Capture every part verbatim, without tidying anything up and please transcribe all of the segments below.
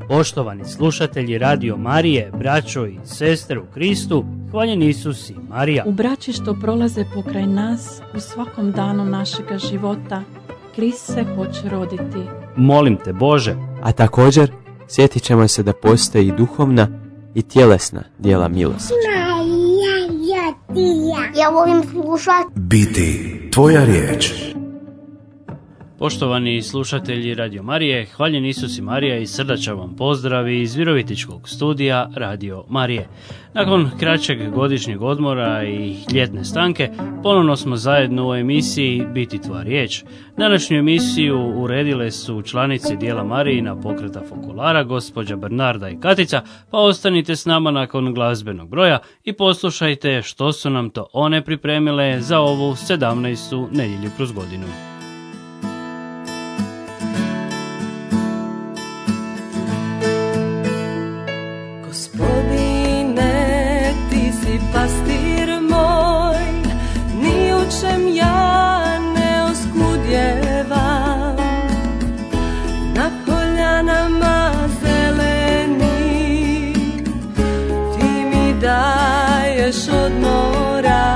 Poštovani slušatelji Radio Marije, braćo i sestre u Kristu, hvaljen Isus i Marija. U braći što prolaze pokraj nas, u svakom danu našega života, Krist se hoće roditi. Molim te Bože. A također, sjetit ćemo se da postoji i duhovna i tjelesna djela milosti. Ja volim slušati. Biti tvoja riječ. Poštovani slušatelji Radio Marije, hvaljen Isus i Marija i srdačan vam pozdrav iz Virovitičkog studija Radio Marije. Nakon kraćeg godišnjeg odmora i ljetne stanke, ponovno smo zajedno u emisiji Biti tvoja riječ. Današnju emisiju uredile su članice dijela Marijina pokreta Fokulara, gospođa Bernarda i Katica, pa ostanite s nama nakon glazbenog broja i poslušajte što su nam to one pripremile za ovu sedamnaestu nedjelju kroz godinu. Pastir moj, ni u čem ja ne oskudjevam, na poljanama zeleni ti mi daješ odmora,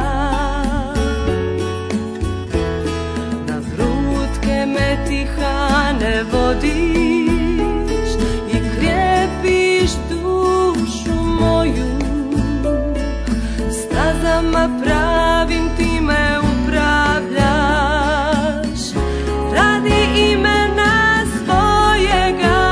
na vrutke me tihane vodiš i krijepiš dušu moju. Stazama pravim ti me upravljaš, radi imena svojega,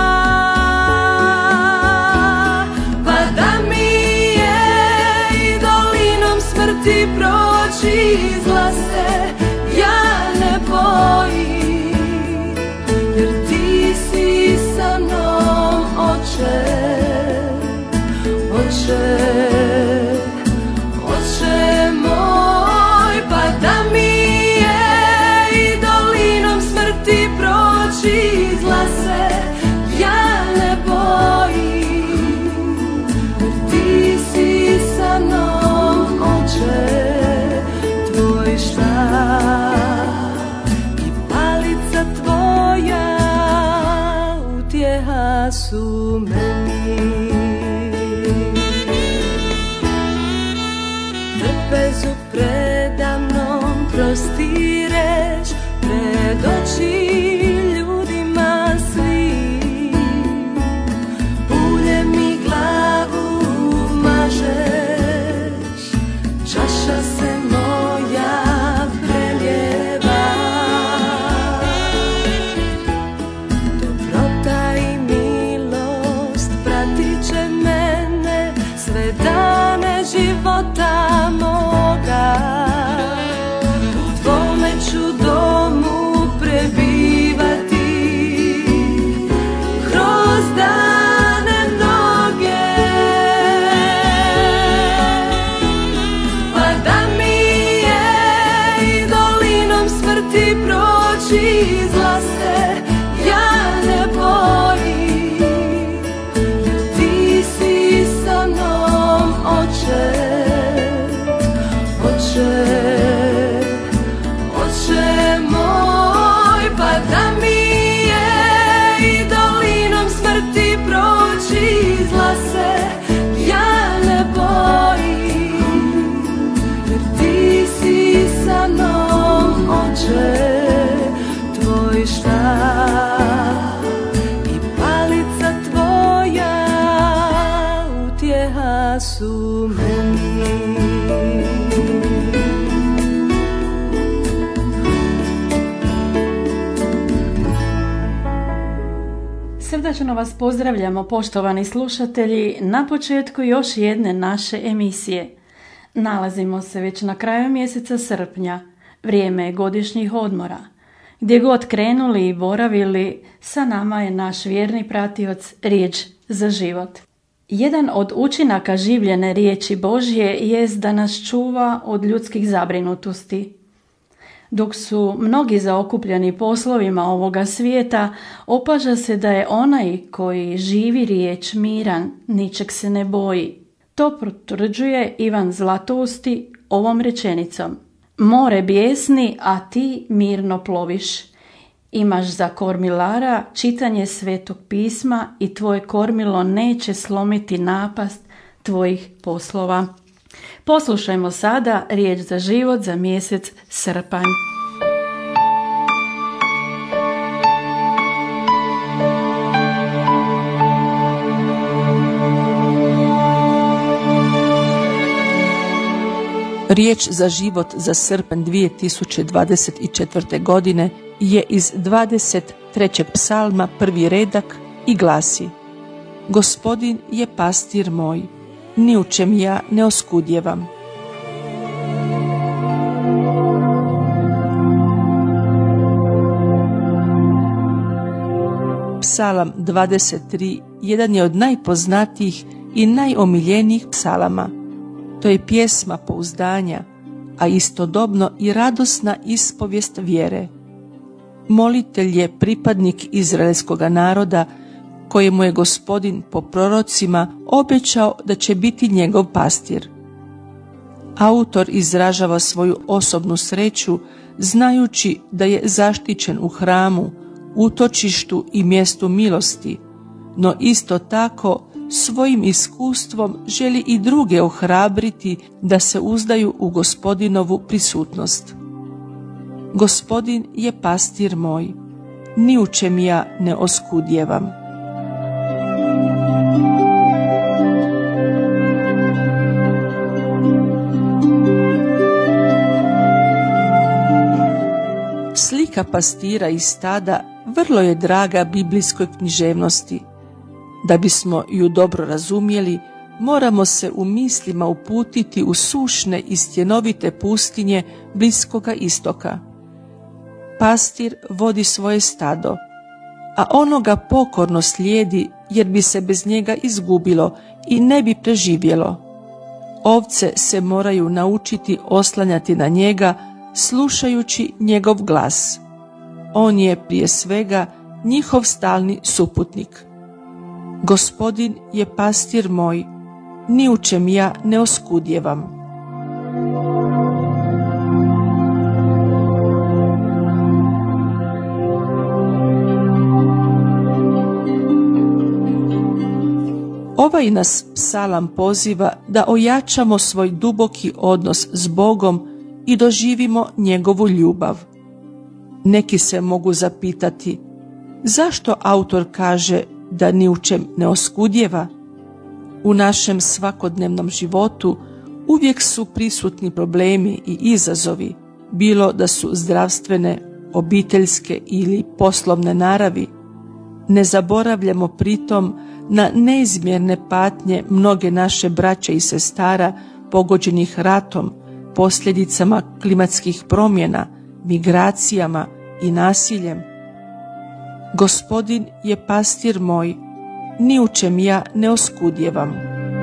pa da mi je i dolinom smrti proći izlase, ja ne bojim, jer ti si sa mnom, Oče, Oče. Su meni trpezu predamnom prostireš, pred oči ljudima svih, uljem mi glavu mažeš, čaša se moja preljeva. Dane života moga, u tvome ću domu prebivati, kroz dane mnoge, pa da mi je i dolinom smrti proći izlase, ja ne bojim, jer ti si sa mnom, Oče, Oče, Oče moj, pa da mi je i dolinom smrti proći izlase, ja ne bojim, jer ti si sa mnom, Oče, tvoj štap i palica tvoja utjeha su meni. Srdačno vas pozdravljamo, poštovani slušatelji, na početku još jedne naše emisije. Nalazimo se već na kraju mjeseca srpnja, vrijeme je godišnjih odmora. Gdje god krenuli i boravili, sa nama je naš vjerni pratioc Riječ za život. Jedan od učinaka življene riječi Božje jest da nas čuva od ljudskih zabrinutosti. Dok su mnogi zaokupljeni poslovima ovoga svijeta, opaža se da je onaj koji živi riječ miran, ničeg se ne boji. To potvrđuje Ivan Zlatousti ovom rečenicom: more bijesni, a ti mirno ploviš. Imaš za kormilara čitanje Svetog pisma i tvoje kormilo neće slomiti napast tvojih poslova. Poslušajmo sada riječ za život za mjesec srpanj. Riječ za život za srpanj dvije tisuće dvadeset četvrte. godine je iz dvadeset trećeg psalma prvi redak i glasi: Gospodin je pastir moj, ni u čem ja ne oskudjevam. Psalam dvadeset tri jedan je od najpoznatijih i najomiljenijih psalama. To je pjesma pouzdanja, a istodobno i radosna ispovijest vjere. Molitelj je pripadnik izraelskoga naroda kojemu je Gospodin po prorocima obećao da će biti njegov pastir. Autor izražava svoju osobnu sreću znajući da je zaštićen u hramu, utočištu i mjestu milosti, no isto tako svojim iskustvom želi i druge ohrabriti da se uzdaju u Gospodinovu prisutnost. Gospodin je pastir moj, ni u čem ja ne oskudjevam. Slika pastira i stada vrlo je draga biblijskoj književnosti. Da bismo ju dobro razumjeli, moramo se u mislima uputiti u sušne i stjenovite pustinje Bliskoga istoka. Pastir vodi svoje stado, a ono ga pokorno slijedi jer bi se bez njega izgubilo i ne bi preživjelo. Ovce se moraju naučiti oslanjati na njega, slušajući njegov glas. On je prije svega njihov stalni suputnik. Gospodin je pastir moj, ni u čem ja ne oskudjevam. Ovaj nas psalam poziva da ojačamo svoj duboki odnos s Bogom i doživimo njegovu ljubav. Neki se mogu zapitati, zašto autor kaže da ni u čem ne oskudjeva? U našem svakodnevnom životu uvijek su prisutni problemi i izazovi, bilo da su zdravstvene, obiteljske ili poslovne naravi. Ne zaboravljamo pritom na neizmjerne patnje mnoge naše braće i sestara pogođenih ratom, posljedicama klimatskih promjena, migracijama i nasiljem. Gospodin je pastir moj, ni u čem ja ne oskudjevam.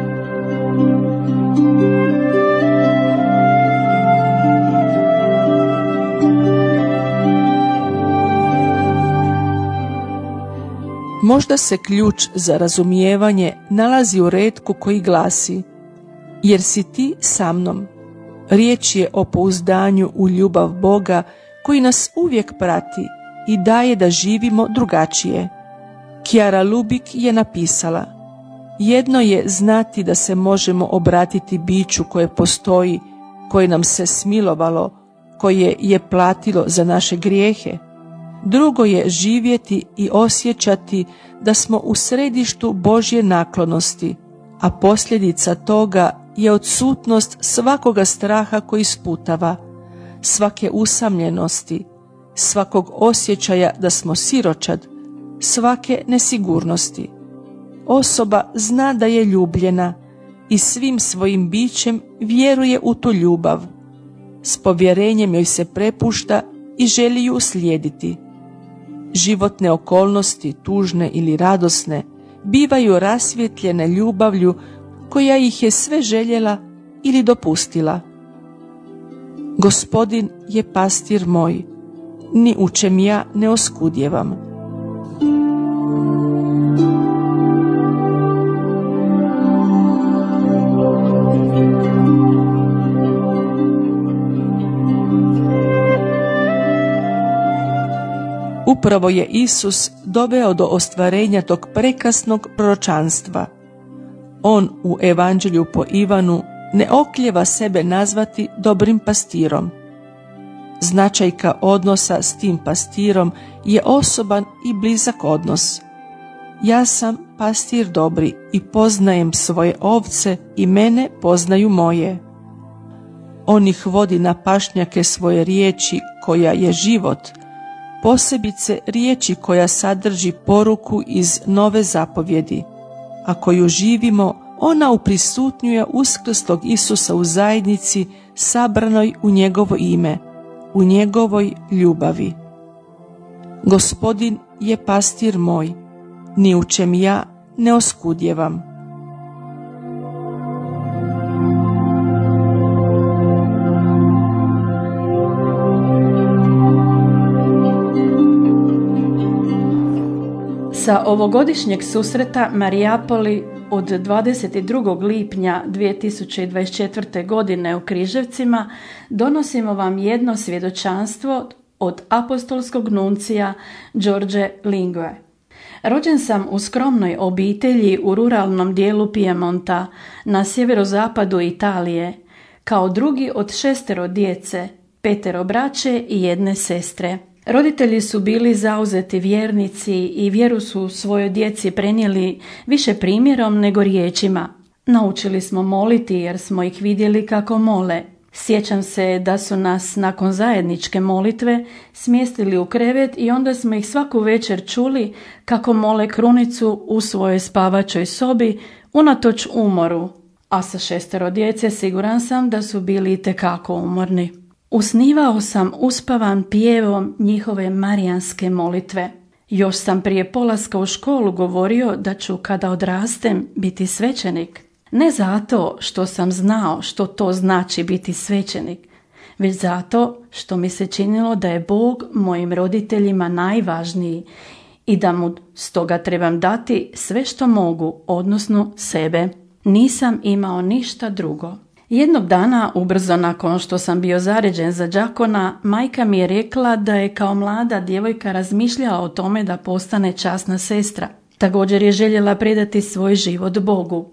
Možda se ključ za razumijevanje nalazi u retku koji glasi: jer si ti sa mnom. Riječ je o pouzdanju u ljubav Boga koji nas uvijek prati i daje da živimo drugačije. Kjara Lubik je napisala: jedno je znati da se možemo obratiti biću koje postoji, koje nam se smilovalo, koje je platilo za naše grijehe. Drugo je živjeti i osjećati da smo u središtu Božje naklonosti, a posljedica toga je odsutnost svakoga straha koji sputava, svake usamljenosti, svakog osjećaja da smo siročad, svake nesigurnosti. Osoba zna da je ljubljena i svim svojim bićem vjeruje u tu ljubav. S povjerenjem joj se prepušta i želi ju slijediti. Životne okolnosti, tužne ili radosne, bivaju rasvjetljene ljubavlju koja ih je sve željela ili dopustila. Gospodin je pastir moj, ni u čem ja ne oskudjevam. Upravo je Isus doveo do ostvarenja tog prekrasnog proročanstva. On u Evanđelju po Ivanu ne oklijeva sebe nazvati dobrim pastirom. Značajka odnosa s tim pastirom je osoban i blizak odnos. Ja sam pastir dobri i poznajem svoje ovce i mene poznaju moje. On ih vodi na pašnjake svoje riječi koja je život, posebice riječi koja sadrži poruku iz nove zapovjedi, a koju živimo, ona uprisutnjuje uskrslog Isusa u zajednici sabranoj u njegovo ime, u njegovoj ljubavi. Gospodin je pastir moj, ni u čem ja ne oskudjevam. Sa ovogodišnjeg susreta Marijapoli od dvadeset drugog lipnja dvije tisuće dvadeset četvrte. godine u Križevcima donosimo vam jedno svjedočanstvo od apostolskog nuncija Đorđe Lingue. Rođen sam u skromnoj obitelji u ruralnom dijelu Pijemonta na sjeverozapadu Italije, kao drugi od šestero djece, petero braće i jedne sestre. Roditelji su bili zauzeti vjernici i vjeru su svojoj djeci prenijeli više primjerom nego riječima. Naučili smo moliti jer smo ih vidjeli kako mole. Sjećam se da su nas nakon zajedničke molitve smjestili u krevet i onda smo ih svaku večer čuli kako mole krunicu u svojoj spavačoj sobi unatoč umoru, a sa šestero djece siguran sam da su bili itekako umorni. Usnivao sam uspavan pjevom njihove marijanske molitve. Još sam prije polaska u školu govorio da ću kada odrastem biti svećenik. Ne zato što sam znao što to znači biti svećenik, već zato što mi se činilo da je Bog mojim roditeljima najvažniji i da mu stoga trebam dati sve što mogu, odnosno sebe. Nisam imao ništa drugo. Jednog dana, ubrzo nakon što sam bio zaređen za đakona, majka mi je rekla da je kao mlada djevojka razmišljala o tome da postane časna sestra. Također je željela predati svoj život Bogu.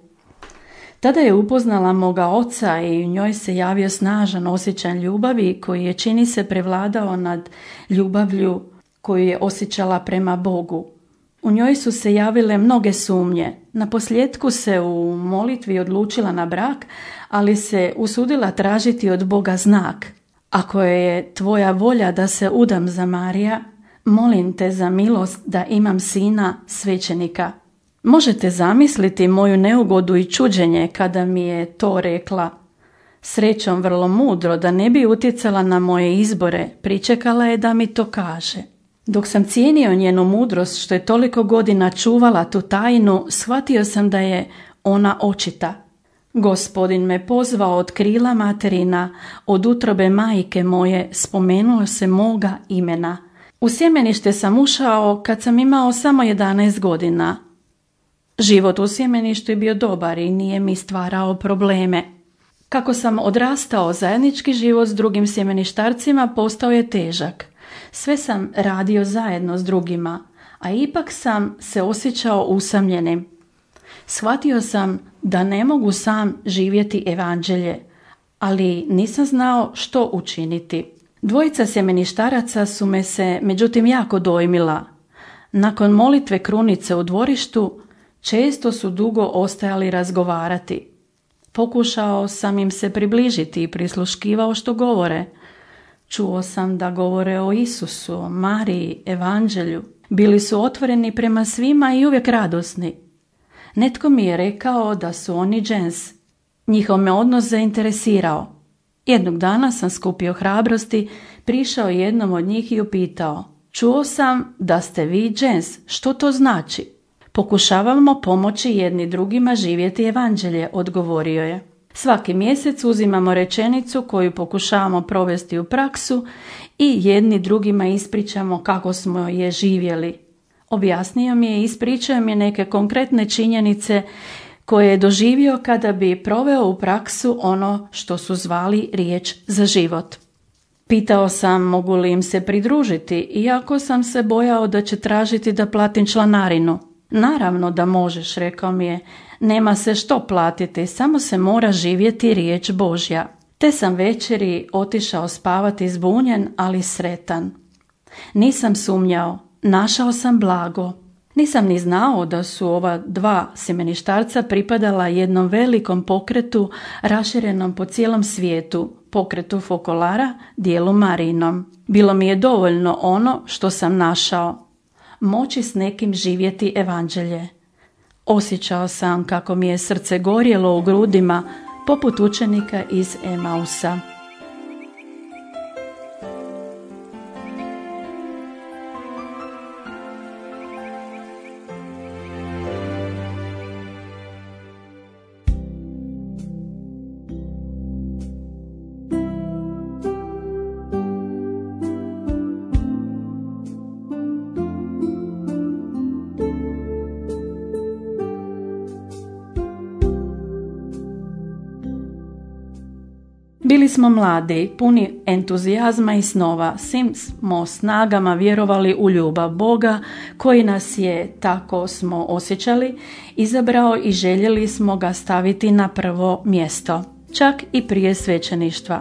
Tada je upoznala moga oca i u njoj se javio snažan osjećaj ljubavi koji je, čini se, prevladao nad ljubavlju koju je osjećala prema Bogu. U njoj su se javile mnoge sumnje. Naposljetku se u molitvi odlučila na brak, ali se usudila tražiti od Boga znak. Ako je tvoja volja da se udam za Marija, molim te za milost da imam sina svećenika. Možete zamisliti moju neugodu i čuđenje kada mi je to rekla. Srećom vrlo mudro, da ne bi utjecala na moje izbore, pričekala je da mi to kaže. Dok sam cijenio njenu mudrost što je toliko godina čuvala tu tajnu, shvatio sam da je ona očita. Gospodin me pozvao od krila materina, od utrobe majke moje, spomenuo se moga imena. U sjemenište sam ušao kad sam imao samo jedanaest godina. Život u sjemeništu je bio dobar i nije mi stvarao probleme. Kako sam odrastao, zajednički život s drugim sjemeništarcima postao je težak. Sve sam radio zajedno s drugima, a ipak sam se osjećao usamljenim. Shvatio sam da ne mogu sam živjeti evanđelje, ali nisam znao što učiniti. Dvojica sjemeništaraca su me se međutim jako dojmila. Nakon molitve krunice u dvorištu, često su dugo ostajali razgovarati. Pokušao sam im se približiti i prisluškivao što govore. Čuo sam da govore o Isusu, o Mariji, evanđelju. Bili su otvoreni prema svima i uvijek radosni. Netko mi je rekao da su oni džens. Njihov me odnos zainteresirao. Jednog dana sam skupio hrabrosti, prišao jednom od njih i upitao: čuo sam da ste vi džens, što to znači? Pokušavamo pomoći jedni drugima živjeti evanđelje, odgovorio je. Svaki mjesec uzimamo rečenicu koju pokušavamo provesti u praksu i jedni drugima ispričamo kako smo je živjeli. Objasnio mi je i ispričao mi je neke konkretne činjenice koje je doživio kada bi proveo u praksu ono što su zvali riječ za život. Pitao sam mogu li im se pridružiti, iako sam se bojao da će tražiti da platim članarinu. Naravno da možeš, rekao mi je, nema se što platiti, samo se mora živjeti riječ Božja. Te sam večeri otišao spavati zbunjen, ali sretan. Nisam sumnjao, našao sam blago. Nisam ni znao da su ova dva sjemeništarca pripadala jednom velikom pokretu raširenom po cijelom svijetu, pokretu fokolara, dijelu Marijinom. Bilo mi je dovoljno ono što sam našao, moći s nekim živjeti evanđelje. Osjećao sam kako mi je srce gorjelo u grudima, poput učenika iz Emausa. Bili smo mladi, puni entuzijazma i snova, svim smo snagama vjerovali u ljubav Boga koji nas je, tako smo osjećali, izabrao i željeli smo ga staviti na prvo mjesto, čak i prije svećeništva.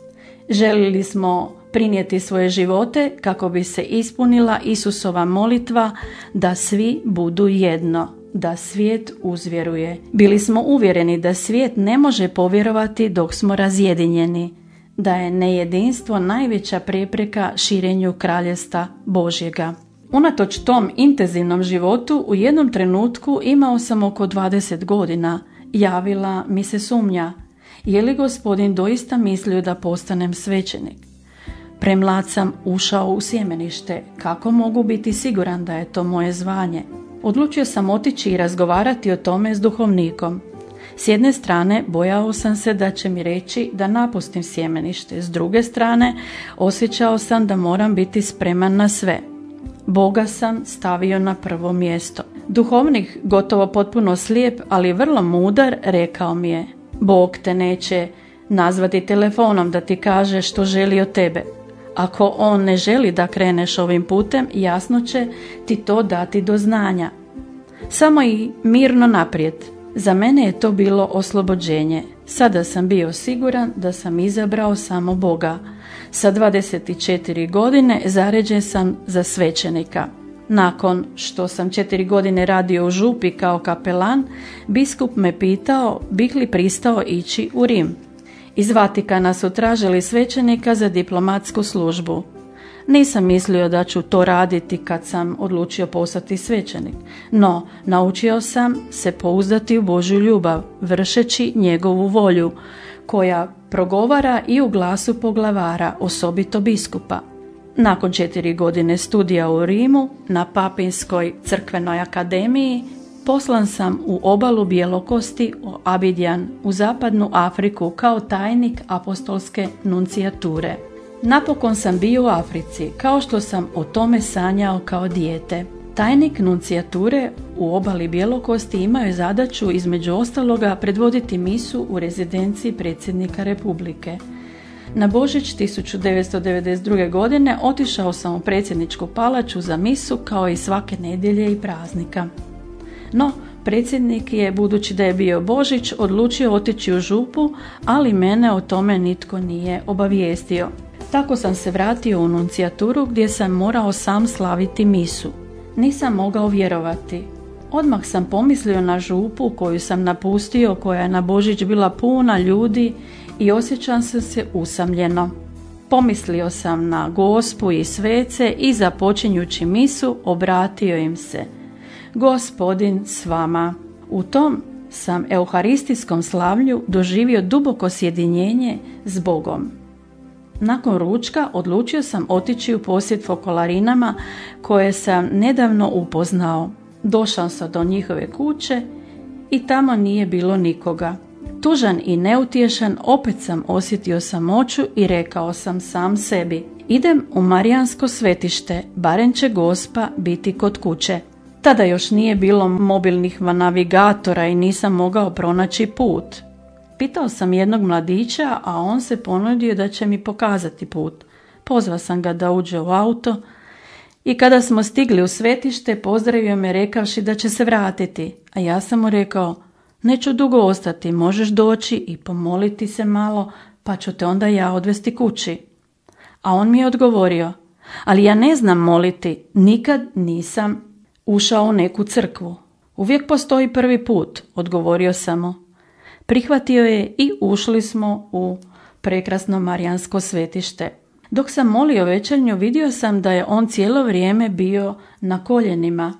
Željeli smo prinijeti svoje živote kako bi se ispunila Isusova molitva da svi budu jedno, da svijet uzvjeruje. Bili smo uvjereni da svijet ne može povjerovati dok smo razjedinjeni, da je nejedinstvo najveća prepreka širenju kraljevstva Božjega. Unatoč tom intenzivnom životu u jednom trenutku, imao sam oko dvadeset godina, javila mi se sumnja, je li Gospodin doista mislio da postanem svećenik? Premlad sam ušao u sjemenište, kako mogu biti siguran da je to moje zvanje? Odlučio sam otići i razgovarati o tome s duhovnikom. S jedne strane bojao sam se da će mi reći da napustim sjemenište, s druge strane osjećao sam da moram biti spreman na sve. Boga sam stavio na prvo mjesto. Duhovnik, gotovo potpuno slijep, ali vrlo mudar, rekao mi je: Bog te neće nazvati telefonom da ti kaže što želi od tebe. Ako on ne želi da kreneš ovim putem, jasno će ti to dati do znanja. Samo i mirno naprijed. Za mene je to bilo oslobođenje. Sada sam bio siguran da sam izabrao samo Boga. Sa dvadeset četiri godine zaređen sam za svećenika. Nakon što sam četiri godine radio u župi kao kapelan, biskup me pitao bih li pristao ići u Rim. Iz Vatikana su tražili svećenika za diplomatsku službu. Nisam mislio da ću to raditi kad sam odlučio postati svećenik, no naučio sam se pouzdati u Božju ljubav, vršeći njegovu volju, koja progovara i u glasu poglavara, osobito biskupa. Nakon četiri godine studija u Rimu, na Papinskoj crkvenoj akademiji, poslan sam u obalu Bjelokosti, u Abidjan, u zapadnu Afriku kao tajnik apostolske nuncijature. Napokon sam bio u Africi, kao što sam o tome sanjao kao dijete. Tajnik nuncijature u obali Bjelokosti imao je zadaću, između ostaloga, predvoditi misu u rezidenciji predsjednika Republike. Na Božić tisuću devetsto devedeset druge. godine otišao sam u predsjedničku palaču za misu kao i svake nedjelje i praznika. No, predsjednik je, budući da je bio Božić, odlučio otići u župu, ali mene o tome nitko nije obavijestio. Tako sam se vratio u nuncijaturu gdje sam morao sam slaviti misu. Nisam mogao vjerovati. Odmah sam pomislio na župu koju sam napustio, koja je na Božić bila puna ljudi, i osjećam sam se usamljeno. Pomislio sam na gospu i svece i započinjući misu obratio im se: Gospodin s vama. U tom sam euharistijskom slavlju doživio duboko sjedinjenje s Bogom. Nakon ručka odlučio sam otići u posjet fokolarinama koje sam nedavno upoznao. Došao sam do njihove kuće i tamo nije bilo nikoga. Tužan i neutješan opet sam osjetio samoću i rekao sam sam sebi: idem u Marijansko svetište, barem će Gospa biti kod kuće. Tada još nije bilo mobilnih navigatora i nisam mogao pronaći put. Pitao sam jednog mladića, a on se ponudio da će mi pokazati put. Pozvao sam ga da uđe u auto i kada smo stigli u svetište, pozdravio me rekavši da će se vratiti, a ja sam mu rekao: neću dugo ostati, možeš doći i pomoliti se malo, pa ću te onda ja odvesti kući. A on mi je odgovorio: ali ja ne znam moliti, nikad nisam ušao u neku crkvu. Uvijek postoji prvi put, odgovorio sam mu. Prihvatio je i ušli smo u prekrasno marijansko svetište. Dok sam molio večernju, vidio sam da je on cijelo vrijeme bio na koljenima.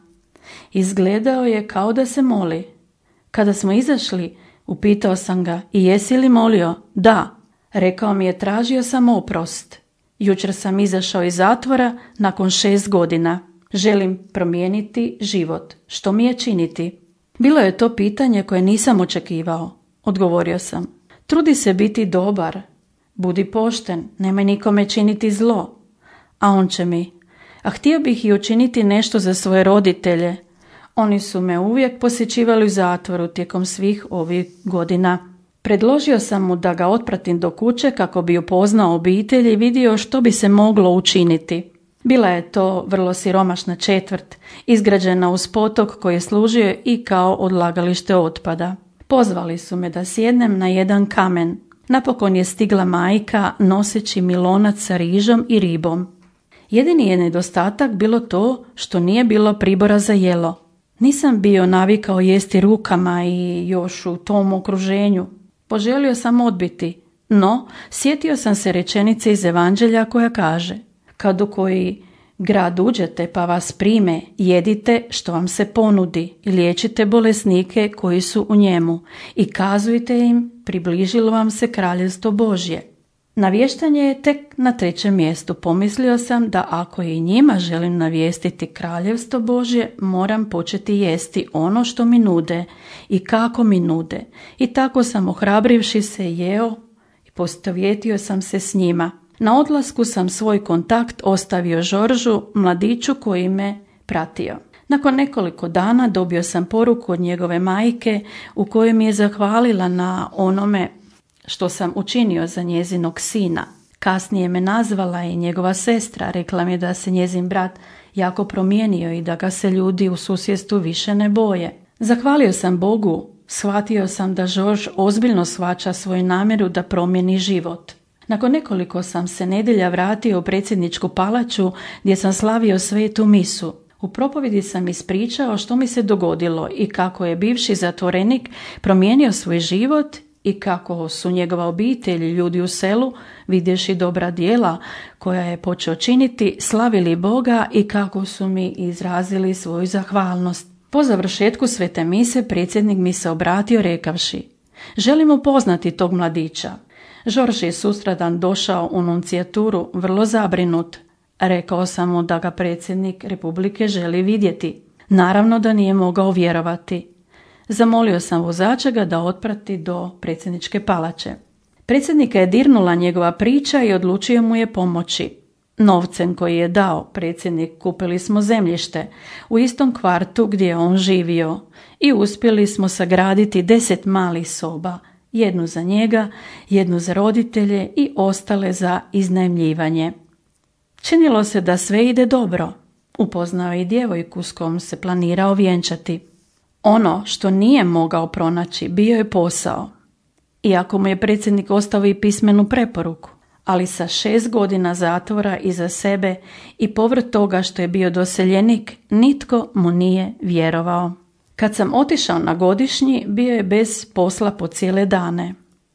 Izgledao je kao da se moli. Kada smo izašli, upitao sam ga: i jesi li molio? Da. Rekao mi je: tražio sam oprost. Jučer sam izašao iz zatvora nakon šest godina. Želim promijeniti život. Što mi je činiti? Bilo je to pitanje koje nisam očekivao. Odgovorio sam: trudi se biti dobar. Budi pošten, nemoj nikome činiti zlo. A on će mi: a htio bih i učiniti nešto za svoje roditelje. Oni su me uvijek posjećivali u zatvoru tijekom svih ovih godina. Predložio sam mu da ga otpratim do kuće kako bi upoznao obitelj i vidio što bi se moglo učiniti. Bila je to vrlo siromašna četvrt, izgrađena uz potok koji je služio i kao odlagalište otpada. Pozvali su me da sjednem na jedan kamen. Napokon je stigla majka noseći milonac sa rižom i ribom. Jedini je nedostatak bilo to što nije bilo pribora za jelo. Nisam bio navikao jesti rukama i još u tom okruženju. Poželio sam odbiti, no sjetio sam se rečenice iz Evanđelja koja kaže: kad u koji grad uđete pa vas prime, jedite što vam se ponudi i liječite bolesnike koji su u njemu i kazujte im: približilo vam se kraljevstvo Božje. Navještanje je tek na trećem mjestu. Pomislio sam da ako i njima želim navijestiti kraljevstvo Božje, moram početi jesti ono što mi nude i kako mi nude. I tako sam, ohrabrivši se, jeo i postovjetio sam se s njima. Na odlasku sam svoj kontakt ostavio Žoržu, mladiću koji me pratio. Nakon nekoliko dana dobio sam poruku od njegove majke u kojoj mi je zahvalila na onome što sam učinio za njezinog sina. Kasnije me nazvala i njegova sestra, rekla mi da se njezin brat jako promijenio i da ga se ljudi u susjedstvu više ne boje. Zahvalio sam Bogu, shvatio sam da Žorž ozbiljno shvaća svoju namjeru da promijeni život. Nakon nekoliko sam se nedjelja vratio u predsjedničku palaču gdje sam slavio svetu misu. U propovjedi sam ispričao što mi se dogodilo i kako je bivši zatvorenik promijenio svoj život i kako su njegova obitelj i ljudi u selu, vidjevši dobra djela koja je počeo činiti, slavili Boga i kako su mi izrazili svoju zahvalnost. Po završetku svete mise predsjednik mi se obratio rekavši: želim upoznati tog mladića. Žorž je sustradan došao u nuncijaturu vrlo zabrinut. Rekao sam mu da ga predsjednik Republike želi vidjeti. Naravno da nije mogao vjerovati. Zamolio sam vozača ga da otprati do predsjedničke palače. Predsjednika je dirnula njegova priča i odlučio mu je pomoći. Novcem koji je dao predsjednik kupili smo zemljište u istom kvartu gdje je on živio i uspjeli smo sagraditi deset malih soba, jednu za njega, jednu za roditelje i ostale za iznajmljivanje. Činilo se da sve ide dobro. Upoznao je i djevojku s kojom se planirao vjenčati. Ono što nije mogao pronaći bio je posao. Iako mu je predsjednik ostavio i pismenu preporuku, ali sa šest godina zatvora iza sebe i povrh toga što je bio doseljenik, nitko mu nije vjerovao. Kad sam otišao na godišnji, bio je bez posla po cijele dane.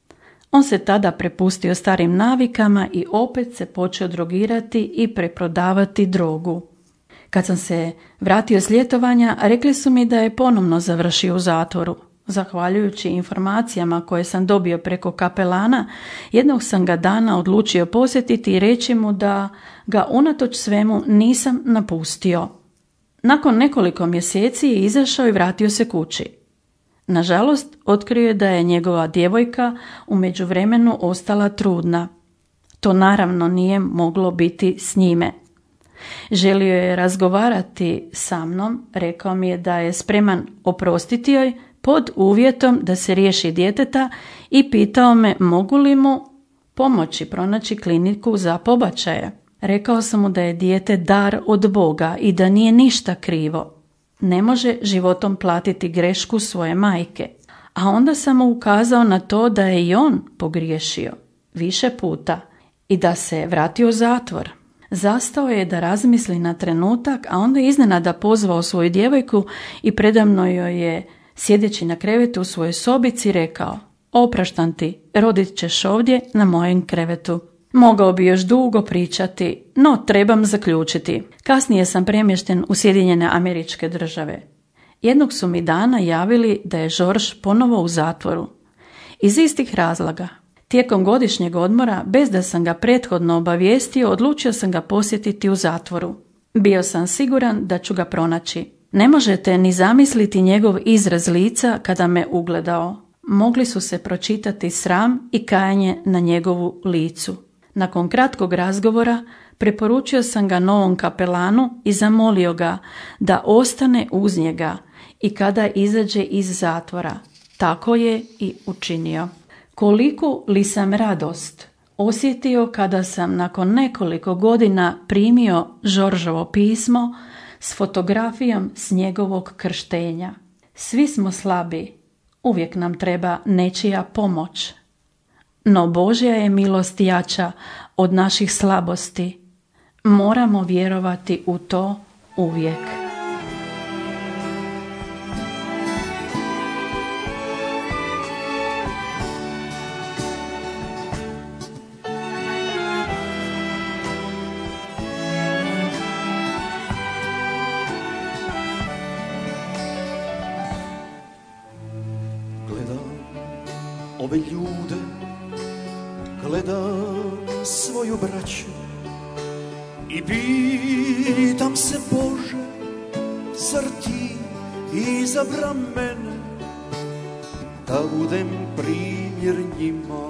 On se tada prepustio starim navikama i opet se počeo drogirati i preprodavati drogu. Kad sam se vratio s ljetovanja, rekli su mi da je ponovno završio u zatvoru. Zahvaljujući informacijama koje sam dobio preko kapelana, jednog sam ga dana odlučio posjetiti i reći mu da ga unatoč svemu nisam napustio. Nakon nekoliko mjeseci je izašao i vratio se kući. Nažalost, otkrio je da je njegova djevojka u međuvremenu ostala trudna. To naravno nije moglo biti s njime. Želio je razgovarati sa mnom, rekao mi je da je spreman oprostiti joj pod uvjetom da se riješi djeteta i pitao me mogu li mu pomoći pronaći kliniku za pobačaje. Rekao sam mu da je dijete dar od Boga i da nije ništa krivo. Ne može životom platiti grešku svoje majke. A onda sam mu ukazao na to da je i on pogriješio više puta i da se vratio u zatvor. Zastao je da razmisli na trenutak, a onda iznenada pozvao svoju djevojku i predamno joj je, sjedeći na krevetu u svojoj sobici, rekao: opraštam ti, rodit ćeš ovdje na mojem krevetu. Mogao bi još dugo pričati, no trebam zaključiti. Kasnije sam premješten u Sjedinjene Američke Države. Jednog su mi dana javili da je Žorž ponovo u zatvoru. Iz istih razloga. Tijekom godišnjeg odmora, bez da sam ga prethodno obavijestio, odlučio sam ga posjetiti u zatvoru. Bio sam siguran da ću ga pronaći. Ne možete ni zamisliti njegov izraz lica kada me ugledao. Mogli su se pročitati sram i kajanje na njegovu licu. Nakon kratkog razgovora preporučio sam ga novom kapelanu i zamolio ga da ostane uz njega i kada izađe iz zatvora. Tako je i učinio. Koliku li sam radost osjetio kada sam nakon nekoliko godina primio Žoržovo pismo s fotografijom s njegovog krštenja. Svi smo slabi, uvijek nam treba nečija pomoć. No Božja je milost jača od naših slabosti. Moramo vjerovati u to uvijek. Ove ljude, gledam svoju braću i pitam se, Bože, zar ti izabra mene da budem primjer njima?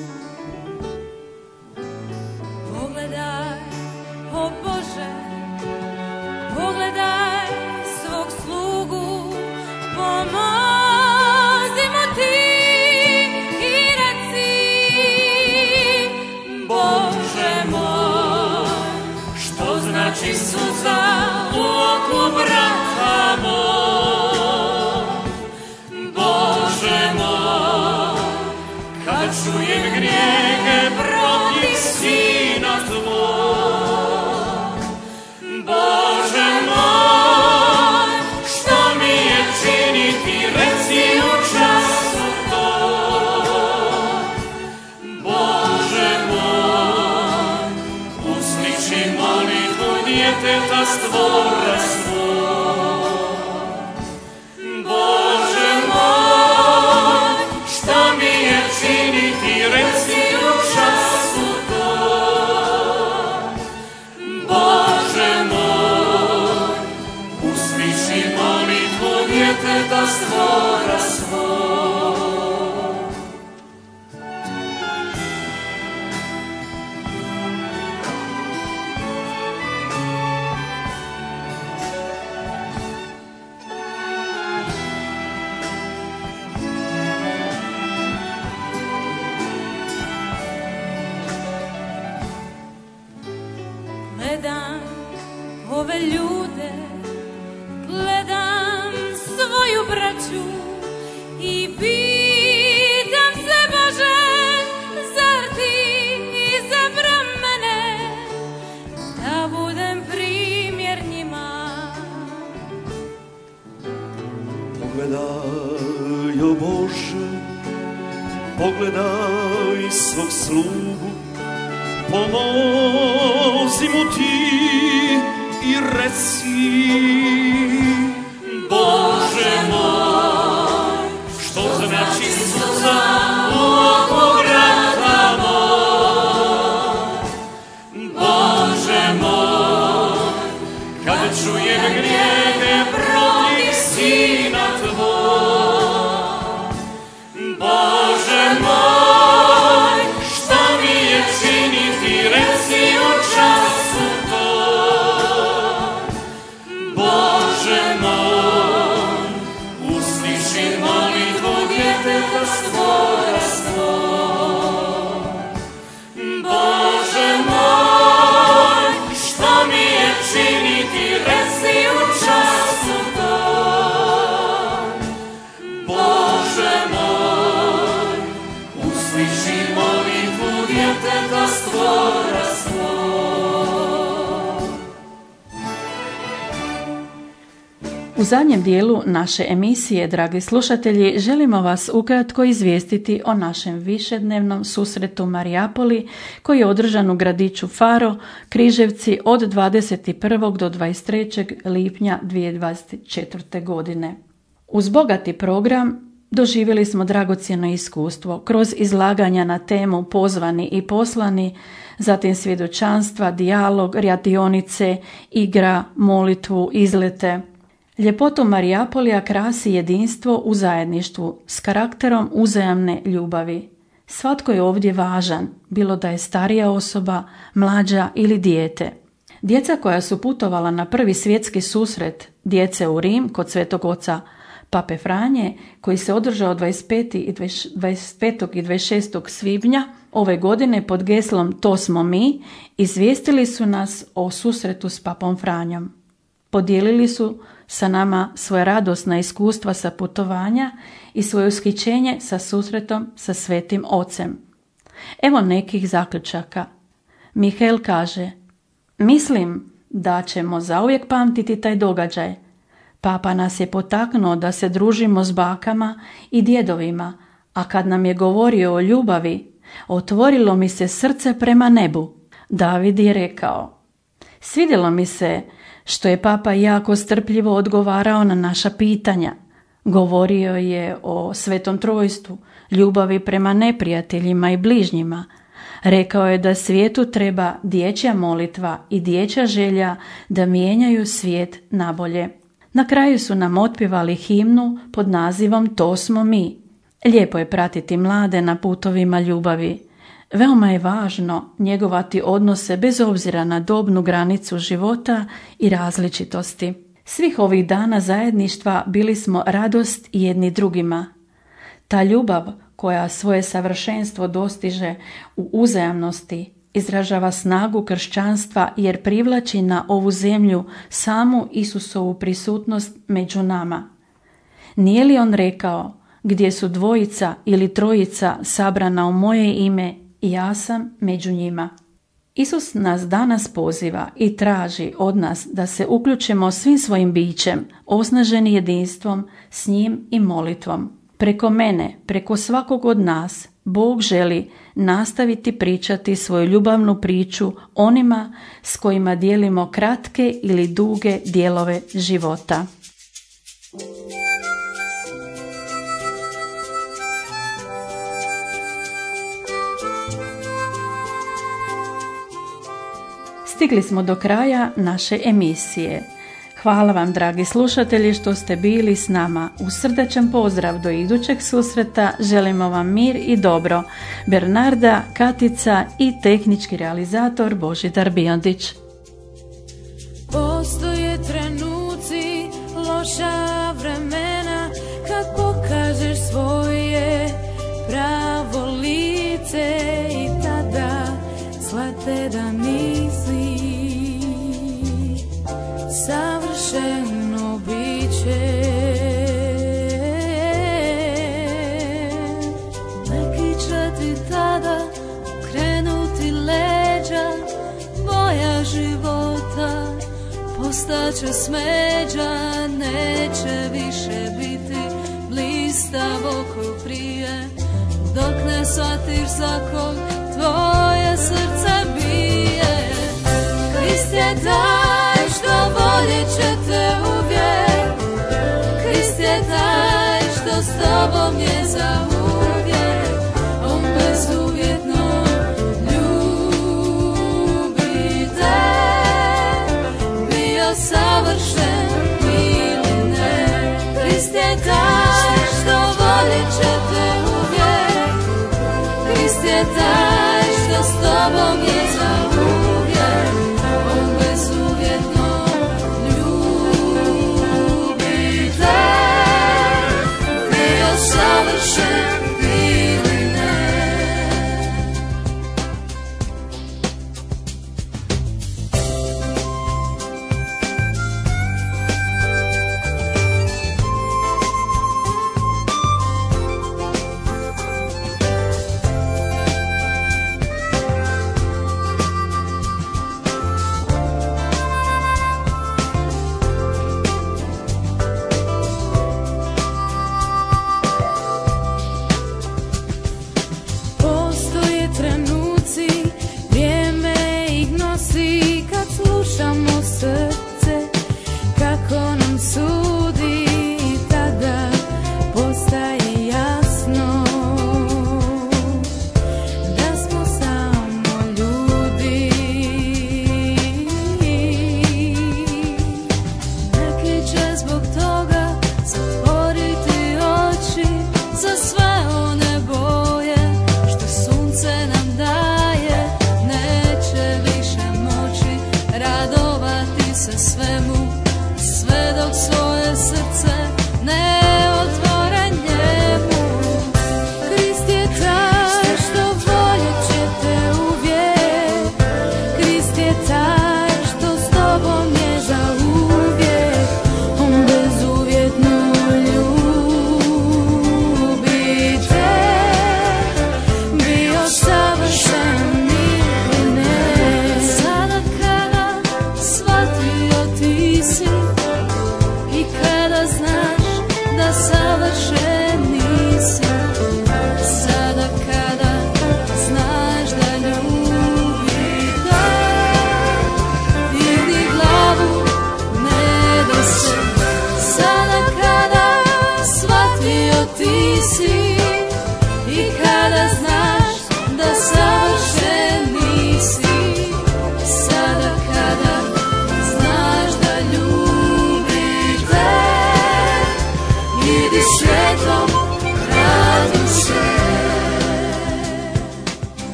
Pogledaj, o Bože, pogledaj svog slugu, pomozi mu ti. Znači suza u oku brata moj, Bože moj, kad čujem grijehe protiv sina tvoj. Bože moj, što mi je činiti, reci u času toj. Bože moj, usliši molitvu djeteta stvora svoj. Bože moj, šta mi je činiti, reci u času toj. Bože moj, usliši molitvu djeteta stvora svoj. Gledam ove ljude, gledam svoju braću i pitam se, Bože, zar ti izabra mene da budem primjer njima? Pogledaj, o Bože, pogledaj svog slugu, pomozi mu ti i reci, Bože moj, što znači suza u oku brata moj. Bože moj, kad čujem grijehe protiv sina tvoj. Bože moj, šta mi je činiti, reci u času toj. Bože moj, usliši molitvu djeteta stvora svoj. U zadnjem dijelu naše emisije, dragi slušatelji, želimo vas ukratko izvijestiti o našem višednevnom susretu Marijapoli koji je održan u gradiću Faro, Križevci od dvadeset prvog do dvadeset trećeg lipnja dvije tisuće dvadeset četvrte. godine. Uz bogati program doživjeli smo dragocjeno iskustvo kroz izlaganja na temu Pozvani i poslani, zatim svjedočanstva, dijalog, radionice, igra, molitvu, izlete. Ljepotu Marijapolija krasi jedinstvo u zajedništvu s karakterom uzajamne ljubavi. Svatko je ovdje važan, bilo da je starija osoba, mlađa ili dijete. Djeca koja su putovala na prvi svjetski susret djece u Rim kod svetog oca Pape Franje, koji se održao dvadeset petog i dvadeset šestog svibnja ove godine pod geslom To smo mi, izvijestili su nas o susretu s Papom Franjom. Podijelili su sa nama svoje radosna iskustva sa putovanja i svoje ushićenje sa susretom sa Svetim Ocem. Evo nekih zaključaka. Mihael kaže: mislim da ćemo zauvijek pamtiti taj događaj. Papa nas je potaknuo da se družimo s bakama i djedovima, a kad nam je govorio o ljubavi, otvorilo mi se srce prema nebu. David je rekao: svidjelo mi se što je Papa jako strpljivo odgovarao na naša pitanja. Govorio je o Svetom Trojstvu, ljubavi prema neprijateljima i bližnjima. Rekao je da svijetu treba dječja molitva i dječja želja da mijenjaju svijet nabolje. Na kraju su nam otpjevali himnu pod nazivom To smo mi. Lijepo je pratiti mlade na putovima ljubavi. Veoma je važno njegovati odnose bez obzira na dobnu granicu života i različitosti. Svih ovih dana zajedništva bili smo radost jedni drugima. Ta ljubav koja svoje savršenstvo dostiže u uzajamnosti izražava snagu kršćanstva jer privlači na ovu zemlju samu Isusovu prisutnost među nama. Nije li on rekao: gdje su dvojica ili trojica sabrana u moje ime, ja sam među njima. Isus nas danas poziva i traži od nas da se uključimo svim svojim bićem, osnaženi jedinstvom s njim i molitvom. Preko mene, preko svakog od nas, Bog želi nastaviti pričati svoju ljubavnu priču onima s kojima dijelimo kratke ili duge dijelove života. Stigli smo do kraja naše emisije. Hvala vam, dragi slušatelji, što ste bili s nama. Uz srdačan pozdrav do idućeg susreta želimo vam mir i dobro. Bernarda, Katica i tehnički realizator Božidar Biondić. Postoje trenuci, loša vremena, kad pokažeš svoje pravo lice i tada shvate da nisi savršeno biće. Neki će ti tada krenuti leđa, boja života postaće smeđa, neće više biti blistavo ko prije, dok ne shvatiš za kog tvoje srce bije. Krist je taj što voljet će te uvijek, Krist je taj što s tobom je za uvijek, on bezuvjetno ljubi te, bio savršen ili ne. Krist je